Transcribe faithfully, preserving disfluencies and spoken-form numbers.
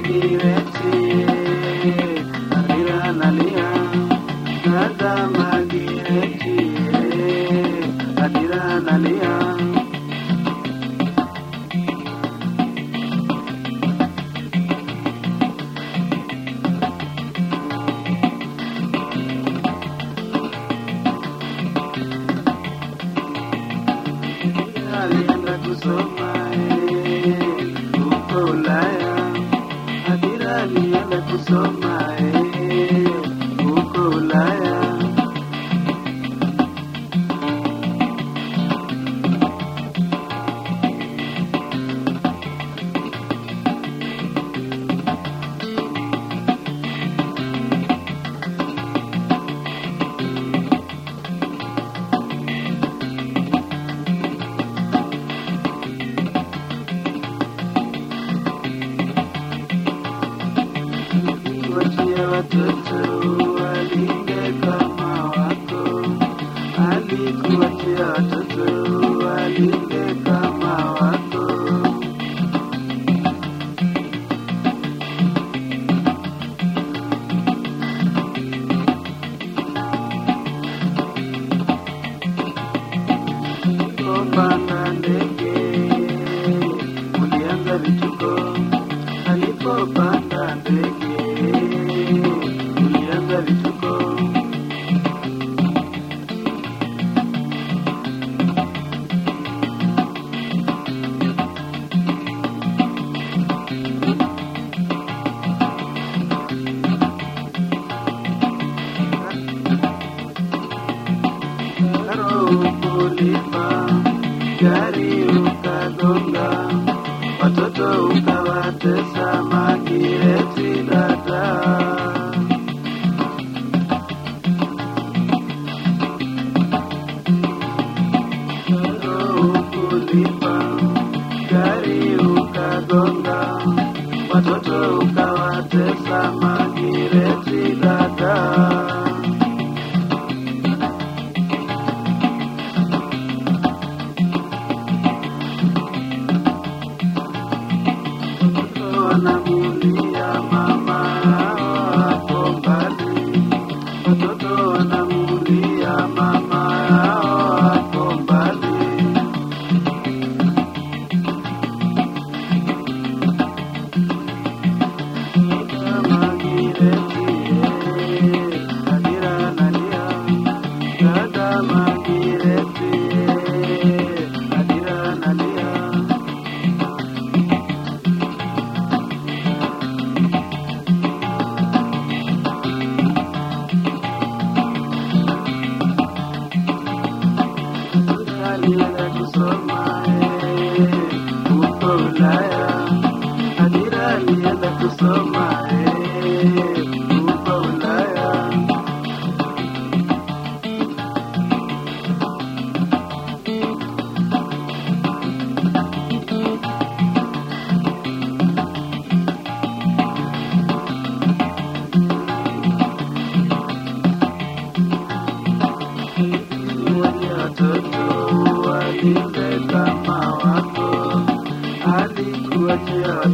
Magireti, Adira nalia, dada Magireti, Adira nalia. Alienda kusoma huko Ulaya, Adira alienda kusoma huko Ulaya. Wachia watoto walinde kama wako, alikuachia watoto walinde kama wako. Alipopanda ndege ulianza vituko, alipopanda ndege ulianza vituko. Karo ulipa, gari ukagonga, watoto ukawatesa. Magireti dada, ukulipa, gari ukagonga, watoto ukawatesa. Magireti dada, wanamulia mama yao mbali, watoto wanamulia mama yao mbali. Magireti, Adira nalia, dada Magireti, Adira nalia. Alienda kusoma huko Ulaya, Adira alienda kusoma huko Ulaya. Watoto walinde kama wako, alikuachia